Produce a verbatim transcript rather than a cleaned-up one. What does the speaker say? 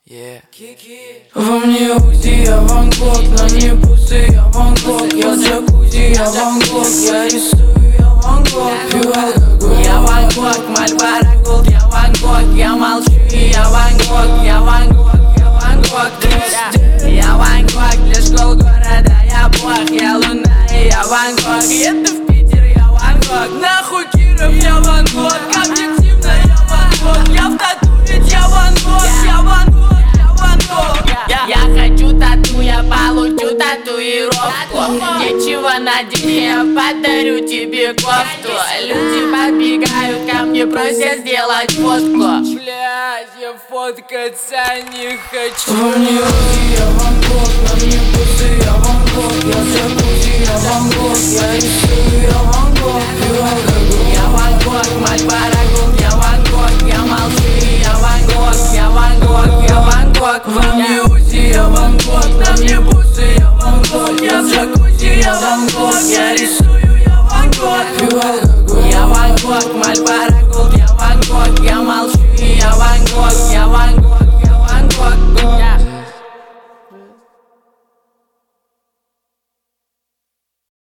Yeah. Во мне УЗИ, я Ван Гог, на мне бусы, я Ван Гог. Я в джакузи, я Ван Гог, я рисую, я Ван Гог. Пью алкоголь, я Ван Гог, Мальборо Голд, я Ван Гог. Я молчу, и я Ван Гог, я Ван Гог, я Ван Гог. Я Ван Гог, для школ города я бог. Я луна, и я Ван Гог. Это в Питер, я Ван Гог. Нахуй Киров, я Ван Гог. Объективно, я Ван Гог. Я в тату, ведь я Ван Гог, я Ван Гог. Я хочу тату, я получу татуировку. Нечего надеть, я подарю тебе кофту. Люди подбегают ко мне, просят сделать фотку. Блять, я фоткаться не хочу. во мне УЗИ, я Ван Гог, на мне бусы, я Ван Гог. Я в джакузи, я Ван Гог, я рисую, я Ван Гог. Пью алкоголь, я Ван Гог, Мальборо